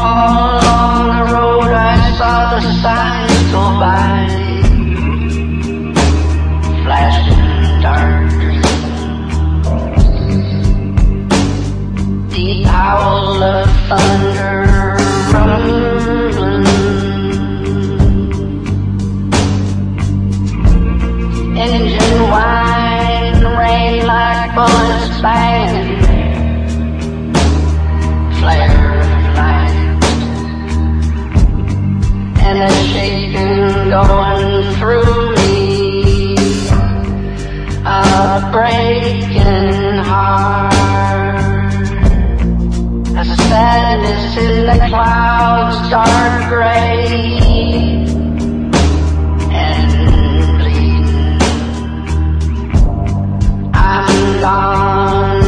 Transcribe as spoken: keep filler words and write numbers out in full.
All along the road I saw the signs go by, flashing dark green. The howl of thunder rumbling, engine whine, rain like bullets banging, flare and a shaking going through me, a breaking heart, a sadness in the clouds, dark gray and bleeding. I'm gone.